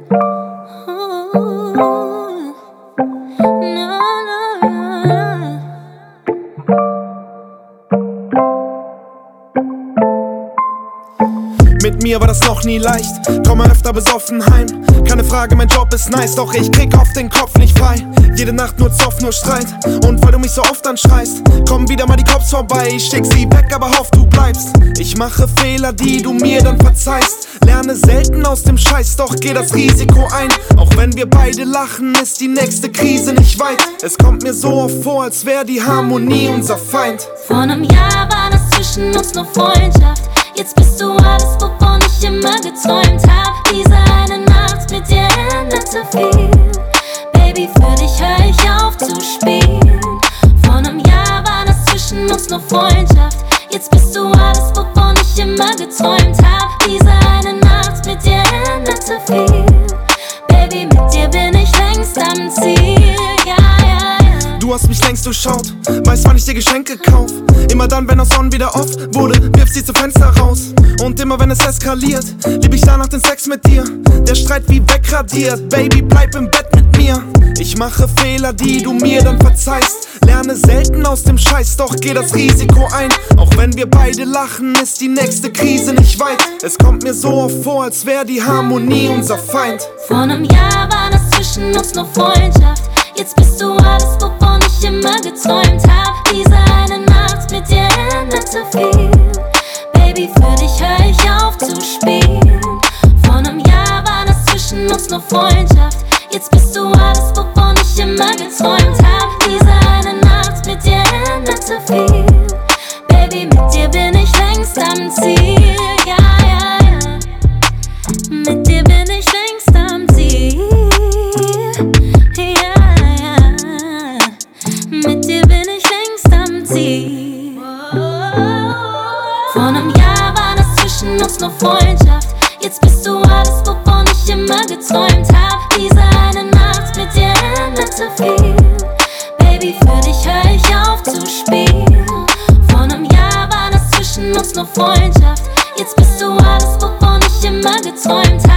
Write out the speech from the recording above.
Mit mir war das noch nie leicht, komme öfter besoffen heim. Keine Frage, mein Job ist nice, doch ich krieg oft den Kopf nicht frei. Jede Nacht nur Zoff, nur Streit, und weil du mich so oft anschreist, kommen wieder mal die Cops vorbei. Ich schick sie weg, aber hoff, du bleibst. Ich mache Fehler, die du mir dann verzeihst. Lerne selten aus dem Scheiß, doch geh das Risiko ein. Auch wenn wir beide lachen, ist die nächste Krise nicht weit. Es kommt mir so oft vor, als wär die Harmonie unser Feind. Vor einem Jahr war das zwischen uns nur Freundschaft. Jetzt bist du alles, wovon ich immer geträumt hab. Diese eine Nacht mit dir änderte viel. Baby, für dich hör ich auf zu spielen. Vor einem Jahr war das zwischen uns nur Freundschaft. Jetzt bist du alles, wovon ich immer geträumt hab. Diese eine Nacht mit dir änderte viel. Baby, mit dir bin ich längst am Ziel. Ja, ja, ja. Du hast mich längst durchschaut, weißt, wann ich dir Geschenke kauf. Immer dann, wenn das On wieder off wurde, wirfst sie zum Fenster raus. Und immer wenn es eskaliert, lieb ich danach den Sex mit dir. Der Streit wie wegradiert, Baby, bleib im Bett mit mir. Ich mache Fehler, die du mir dann verzeihst. Lerne selten aus dem Scheiß, doch geh das Risiko ein. Auch wenn wir beide lachen, ist die nächste Krise nicht weit. Es kommt mir so oft vor, als wär die Harmonie unser Feind. Vor einem Jahr war das zwischen uns nur Freundschaft. Jetzt bist du alles, wovon ich immer geträumt hab. Diese eine Nacht mit dir änderte viel. Baby, für dich hör ich auf zu spielen. Vor einem Jahr war das zwischen uns nur Freundschaft. Jetzt bist du alles, wovon ich immer geträumt hab. Diese eine Nacht mit dir änderte viel. Baby, mit dir bin ich längst am Ziel. Ja, ja, ja. Mit dir bin ich längst am Ziel. Ja, ja. Mit dir bin ich längst am Ziel. Vor einem Jahr war das zwischen uns nur Freundschaft. Jetzt bist du alles, wovon ich immer geträumt hab. Diese eine Nacht mit dir änderte viel. Baby, für dich hör ich auf zu spielen. Vor einem Jahr war das zwischen uns nur Freundschaft. Jetzt bist du alles, wovon ich immer geträumt hab.